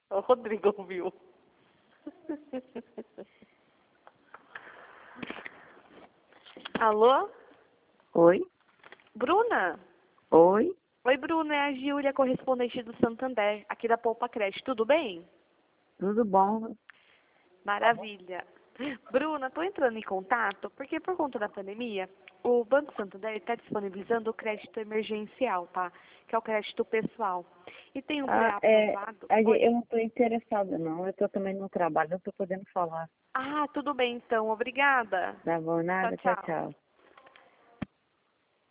O Rodrigo ouviu. Alô? Oi? Bruna? Oi? Oi, Bruna, é a Giulia, correspondente do Santander, aqui da Poupa Creche. Tudo bem? Tudo bom? Maravilha. Bruna, estou entrando em contato porque por conta da pandemia, o Banco Santander está disponibilizando o crédito emergencial, tá? Que é o crédito pessoal. E tem um pré-aprovado. Oi? Eu não estou interessada, não. Eu estou também no trabalho, não estou podendo falar. Ah, tudo bem então. Obrigada. Tá bom, Tchau, nada? Tchau, tchau. tchau.